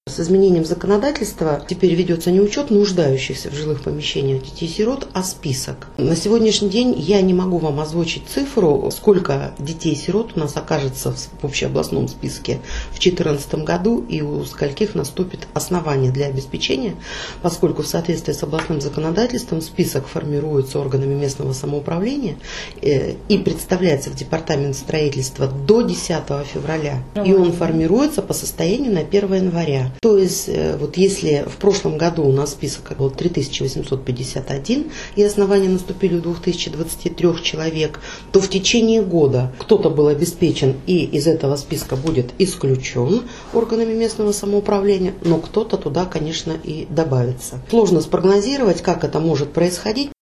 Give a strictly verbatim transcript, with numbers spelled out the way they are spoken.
С изменением законодательства теперь ведется не учет нуждающихся в жилых помещениях детей-сирот, а список. На сегодняшний день я не могу вам озвучить цифру, сколько детей-сирот у нас окажется в общеобластном списке в две тысячи четырнадцатом году и у скольких наступит основание для обеспечения, поскольку в соответствии с областным законодательством список формируется органами местного самоуправления и представляется в департамент строительства до десятого февраля. И он формируется по состоянию на первое января. То есть, вот если в прошлом году у нас список был три тысячи восемьсот пятьдесят один, и основания наступили у две тысячи двадцати трёх человек, то в течение года кто-то был обеспечен и из этого списка будет исключен органами местного самоуправления, но кто-то туда, конечно, и добавится. Сложно спрогнозировать, как это может происходить.